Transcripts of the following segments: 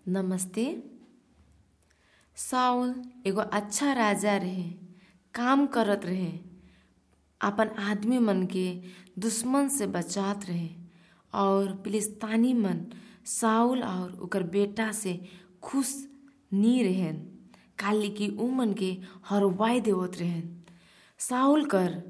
नमस्ते। साउल एगो अच्छा राजा रहे, काम करत रहे, अपन आदमी मन के दुश्मन से बचात रहे और फिलिस्तीनी मन साउल और ओकर बेटा से खुश नी रहेन, काली कि ऊ मन के हरवाई देवत रहेन। साउल कर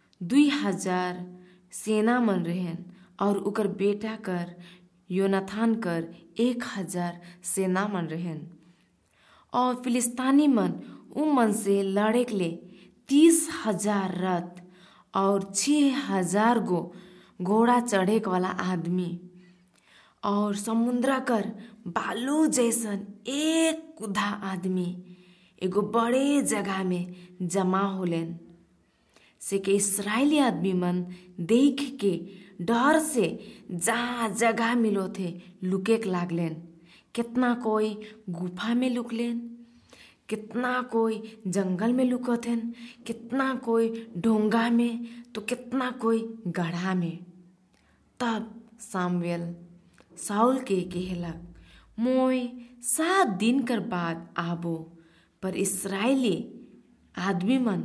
2000 सेना मन रहेन और ओकर बेटा कर योनाथान कर 1000 सेना मन रहेन। और फिलिस्तीनी मन ऊ मन से लड़े के लिए 30,000 रथ और 6,000 गो घोड़ा चढ़े वाला आदमी और समुद्र कर बालू जैसन एक कुदा आदमी एगो बड़े जगह में जमा होलेन। से के इस्राएली आदमी मन देख के डर से जहाँ जगह मिलो थे लुके के लागलेन। कितना कोई गुफा में लुकलेन, कितना कोई जंगल में लुकथेन, कितना कोई ढोंगा में, तो कितना कोई गढ़ा में। तब सामुएल साउल के कहलक, मोय 7 दिन कर बाद आबो। पर इस्राएली आदमी मन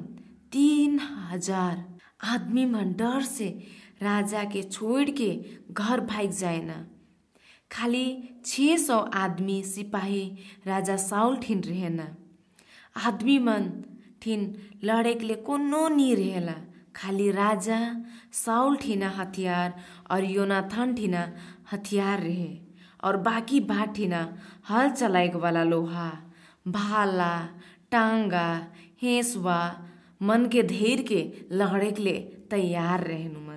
3,000 आदमी मन डर से राजा के छोड़ के घर भाग जाए न। खाली 600 आदमी सिपाही राजा साउल ठिन रहे न। आदमी मन ठिन लड़े के लिए कोनो नहीं रहेला, खाली राजा साउल ठिना हथियार और योनाथान ठिना हथियार रहे और बाकी बाट ठिना हल चलाए वाला लोहा, भाला, टांगा, हेसुआ मन के धेर के लड़े के लिए तैयार रहे मन।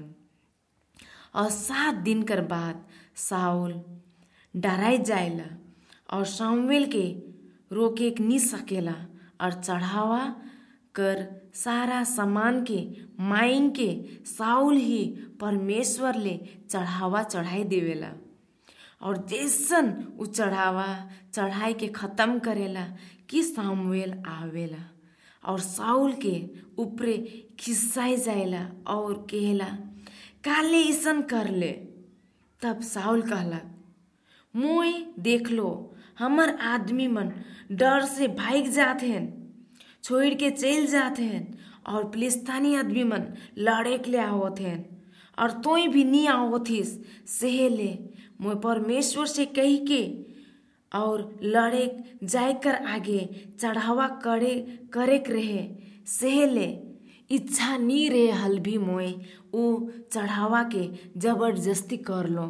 और 7 दिन कर बाद साउल डराई जाएला और सामुएल के रोके के नहीं सकेला और चढ़ावा कर सारा सामान के माइन के साउल ही परमेश्वर ले चढ़ावा चढ़ाई देवेला। और जैसन उ चढ़ावा चढ़ाई के खत्म करेला कि सामुएल आवेला और साउल के ऊपरे खिस्साई जाएला और कहेला, काले ईसन कर ले। तब साउल कहलक, मोय देख लो हमर आदमी मन डर से भाग जात हैं, छोड़ के चल जात हैं और फिलिस्तीनी आदमी मन लड़े के लिए आवत हैं और तोय भी नहीं आवथिस। सेहले मोय परमेश्वर से कही के और लड़े जाए कर आगे चढ़ावा करे के रहे। सेहले इच्छा नहीं रहे हल भी मोय ऊ चढ़ावा के जबरदस्ती कर लो।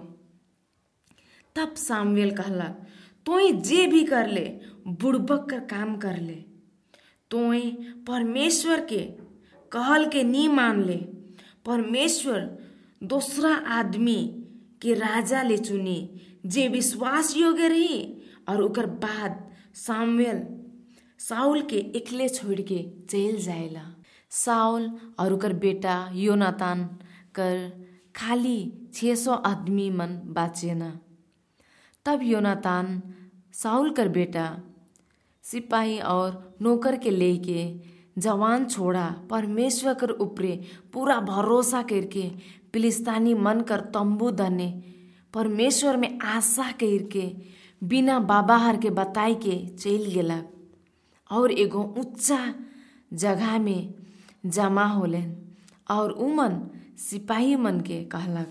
तब सामुएल कहलक, तोय जे भी कर ले, बुड़बक कर काम कर ले, तोय परमेश्वर के कहल के नहीं मान ले। परमेश्वर दूसरा आदमी के राजा ले चुनी जे विश्वास योग्य रही। और उकर बाद सामुएल साउल के एकले छोड़ के चल जाएला। साउल और उकर बेटा योनातान कर खाली 600 आदमी मन बाचेना। तब योनातान साउल कर बेटा सिपाही और नौकर के लेके जवान छोड़ा परमेश्वर कर ऊपरे पूरा भरोसा करके फिलिस्तीनी मन कर तंबू दने परमेश्वर में आशा करके बिना बाबाहर के बताई के चल गेला और एगो ऊंचा जगह में जमा होलेन। और उमन सिपाही मन के कहलक,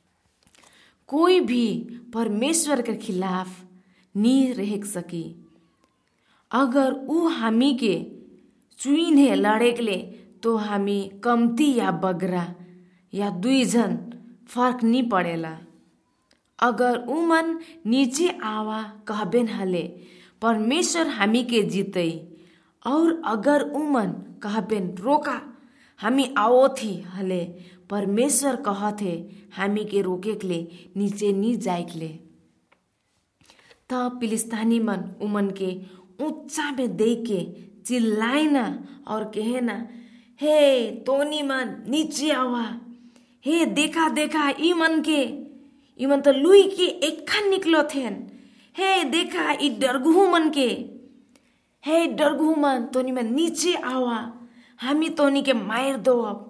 कोई भी परमेश्वर के खिलाफ नहीं रह सकी। अगर ऊ हामी के चुइन है लड़े के लिए तो हामी कमती या बगरा या 2 जन फर्क नहीं पड़ेला। अगर उमन नीचे आवा कहबेन हले परमेश्वर हामी के जीतई और अगर उमन कहबेन रोका हामी आओ थी हले परमेश्वर कहत है हामी के रोके के लिए नीचे नहीं जाए के लिए। तब फिलिस्तीनी मन उमन के ऊंचा में दे के चिल्लाए ना और कहे ना, हे तोनी मन नीचे आवा, हे देखा देखा ई मन तो लुई के एक निकलो थेन, हे देखा ई डरगुहू मन के, हे डरगुहू मन तोनी मन नीचे आवा, हामी तोनी के मार दो अब।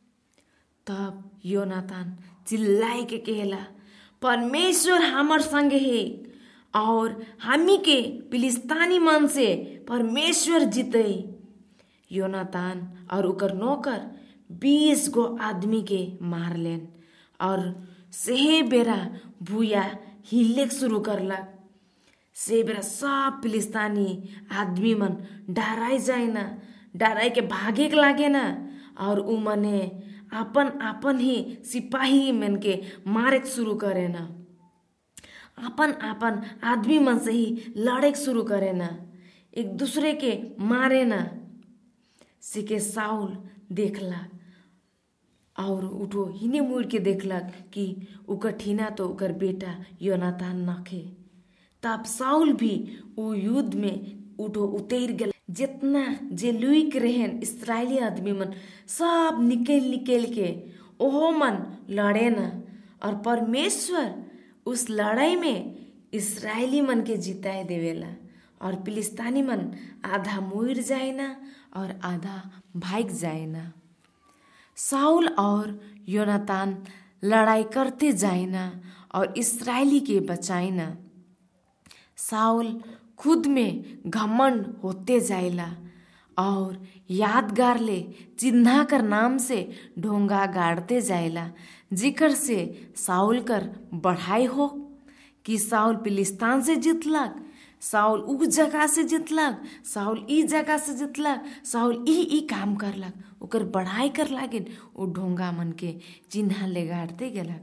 तब योनातान चिल्लाए के कहला, परमेश्वर हमर संग है और हामी के फिलिस्तीनी मन से परमेश्वर जीते। योनातान और उकर नौकर 20 गो आदमी के मार लेन और सेहे बेरा भूया हिले शुरू करलक। से बेरा सब फिलिस्तीनी आदमी मन डराई जाए ना, डराई के भागे के लागे ना, और उ मने अपन अपन ही सिपाही मन के मारे शुरू करे ना, अपन अपन आदमी मन से ही लड़े शुरू करे ना, एक दूसरे के मारे ना। सिके साउल देखला और उठो हिने मुड़ के देखलक कि उकर ठीना तो उकर बेटा योनातान नखे। तब साउल भी उ युद्ध में उठो उतर गल। जितना जे लुइक रहेन इस्राएली आदमी मन सब निकल के ओहो मन लड़े न, और परमेश्वर उस लड़ाई में इस्राएली मन के जिताए देवेला, और फिलिस्तीनी मन आधा मुड़ जाए ना और आधा भाग जाए ना। साउल और योनातान लड़ाई करते जाए ना और इस्राएली के बचाए ना। साउल खुद में घमंड होते जाएला और यादगार ले चिन्हा कर नाम से ढोंगा गाड़ते जाएला, जिकर से साउल कर बढ़ाई हो कि साउल फिलिस्तीन से जितलक, साउल उ जगह से जितलक, साउल ई जगह से जितलक, साउल ई काम करलक, ओकर बढ़ाई कर लागिन। उ ढोंगा मन के चिन्हा ले गाड़ते गेलक।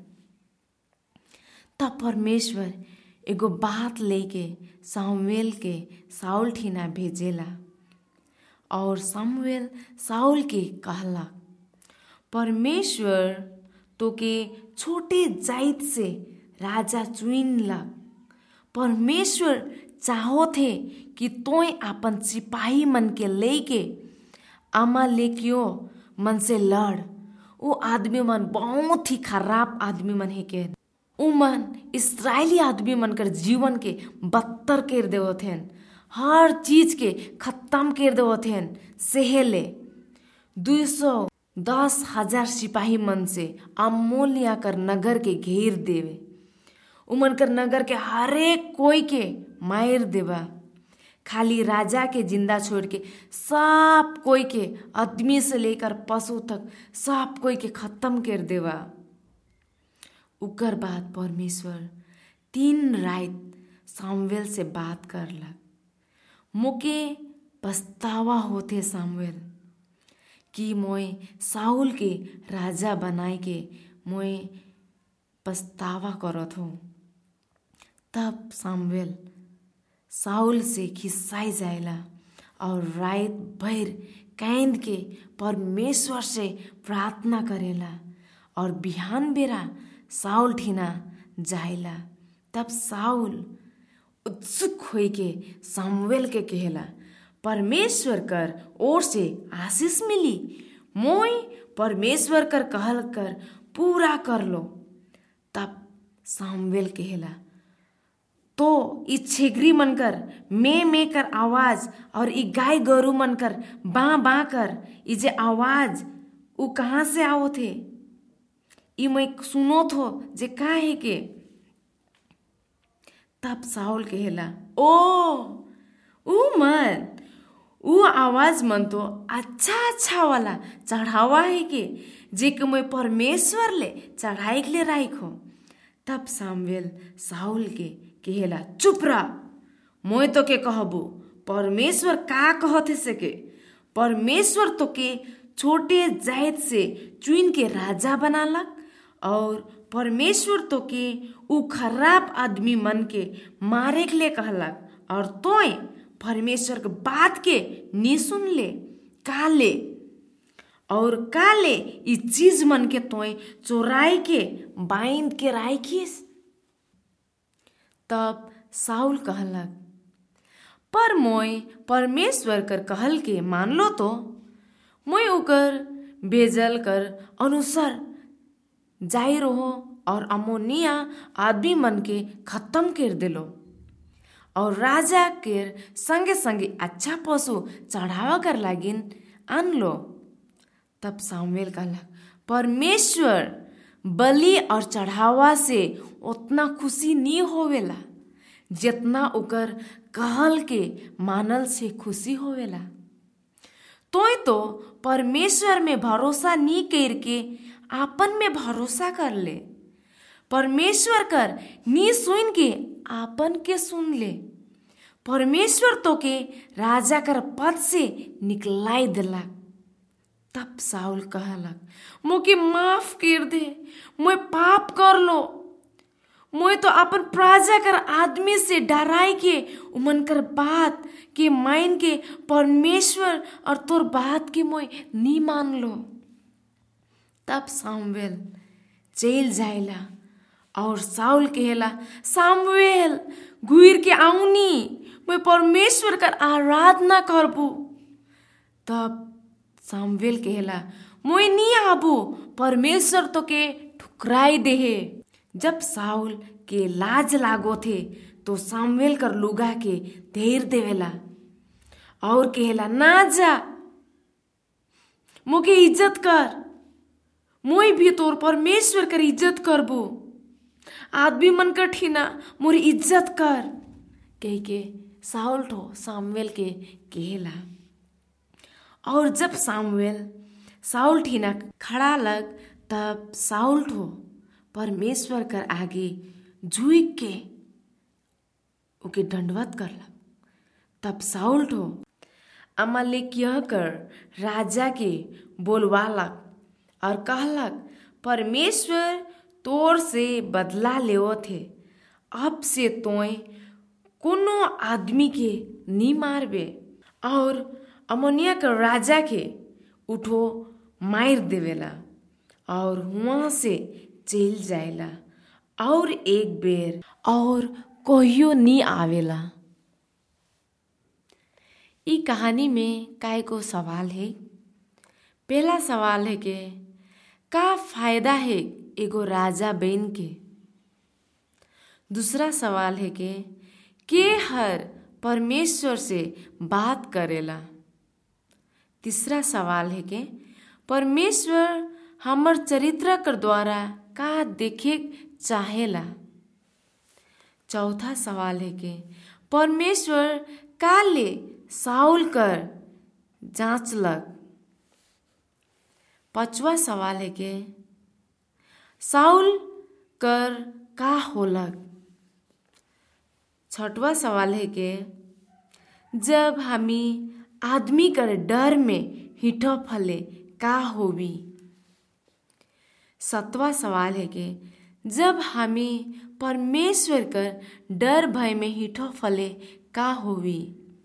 तब परमेश्वर एगो बात लेके सामुएल के साउल ठीना भेजेला, और सामुएल साउल के कहला, परमेश्वर तो के छोटे जाइत से राजा चुनला। परमेश्वर चाहो थे कि तोय अपन सिपाही मन के लेके अमालेकियों मन से लड़। वो आदमी मन बहुत ही खराब आदमी मन है के, उमन इस्राएली आदमी मन कर जीवन के बदतर कर देवथेन, हर चीज के खत्म कर देवथेन। सेहेले 210,000 सिपाही मन से अमोलिया कर नगर के घेर देवे, उमन कर नगर के हरेक कोई के मार देवा, खाली राजा के जिंदा छोड़ के सब कोई के आदमी से लेकर पशु तक सब कोई के खत्म कर देवा। उकर बाद परमेश्वर 3 रात सामुएल से बात करलक। मोके पछतावा होते सामुएल कि मोय साउल के राजा बनाए के मोय पछतावा करत हो। तब सामुएल साउल से खिस्साई जाएला और रात भर कैंद के परमेश्वर से प्रार्थना करेला, और बिहान बेरा साउल ठीना जाएला। तब साउल उत्सुक होई के सामुएल के कहेला, परमेश्वर कर ओर से आशीष मिली, मोय परमेश्वर कर कहल कर पूरा कर लो। तब सामुएल कहेला, तो ई छेगरी मनकर में कर आवाज और ई गाय गोरु मनकर बा कर ई जे आवाज उ कहाँ से आओ थे? ई मैं सुनो थो जे का है के? तब साउल कहेला, उ आवाज मन तो अच्छा वाला चढ़ावा है के, जे के मैं परमेश्वर ले चढ़ाई के ले राइख हो। तब सामुएल साउल के कहेला, चुप रह, मोय तो के कहबो परमेश्वर का कहत से के? परमेश्वर तो के छोटे जायत से चुन के राजा बनालक, और परमेश्वर तो के उ खराब आदमी मन के मारे के ले कहलक, और तोय परमेश्वर के बात के नी सुन ले का ले, और का ले ई चीज मन के तोय चोराई के बाइंद के राखिस। तब साउल कहलक, पर मोय परमेश्वर कर कहल के मान लो तो मोय ओकर भेजल कर अनुसार जाई रहो और अमोनिया आदमी मन के खत्म कर दिलो, और राजा के संगे संगे अच्छा पशु चढ़ावा कर लागिन आन लो। तब सामुएल कहलक, परमेश्वर बलि और चढ़ावा से उतना खुशी नहीं होवेला, जितना ओकर कहल के मानल से खुशी होवेला। तोय तो परमेश्वर में भरोसा नी करके आपन में भरोसा कर ले। परमेश्वर कर नी सुन के आपन के सुन ले। परमेश्वर तो के राजा कर पद से निकलाई दिलक। तब साउल कहलक, मोके माफ कर दे, मैं पाप कर लो। मैं तो अपन प्रजा कर आदमी से डराई के उमन कर बात के मान के परमेश्वर और तोर बात के मैं नी मान लो। तब सामुएल चल जाइला और साउल कहेला, सामुएल घुर के आऊनी, मैं परमेश्वर कर आराधना करबू। तब सामुएल कहेला, मैं नी आबू, परमेश्वर तो के ठुकराई देहे। जब साउल के लाज लागो थे तो सामुएल कर लुगा के धैर्य देवेला और कहेला, ना जा, मोके इज्जत कर, मोई भी तोर परमेश्वर कर इज्जत करबू। आदमी मन कर ठीना मोरी इज्जत कर कह के साउल ठो सामुएल के कहेला। और जब साउल ठीना खड़ा लग तब साउल ठो परमेश्वर कर आगे झुक के ओके दंडवत करलक। तब साउल ठो अमालेकिया कर राजा के बोलवालक और कहलक, परमेश्वर तोर से बदला लेओ थे, अब से तोय कोनो आदमी के नी मारबे। और अमोनिया कर राजा के उठो मार देवेला और वहाँ से चल जाएला और एक बेर और कहियो नी आवेला। ई कहानी में काय को सवाल है। पहला सवाल है कि का फायदा है एगो राजा बन के। दूसरा सवाल है कि के हर परमेश्वर से बात करेला। तीसरा सवाल है कि परमेश्वर हमर चरित्र कर द्वारा का देखे चाहेला। चौथा सवाल है कि परमेश्वर का ले साउल कर जांचलक। पांचवा सवाल है कि साउल कर का होलक। छठवा सवाल है कि जब हमी आदमी कर डर में हिठो फले का होवी। सातवां सवाल है कि जब हमें परमेश्वर कर डर भय में हिठो फले का होवी।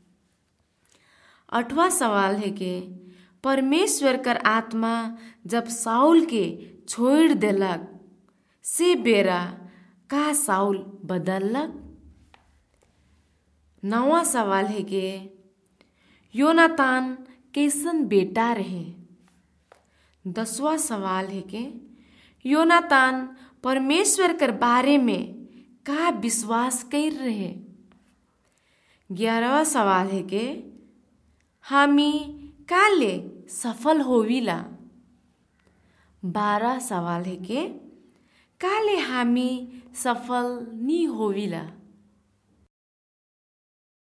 आठवां सवाल है कि परमेश्वर कर आत्मा जब साउल के छोड़ देलक से बेरा का साउल बदलक। नौवां सवाल है कि योनातान कैसन बेटा रहे। 10वां सवाल है कि योनातान परमेश्वर कर बारे में का विश्वास कर रहे। 11वां सवाल है कि हामी का ले सफल होविला। 12 सवाल है कि का ले हामी सफल नी होविला।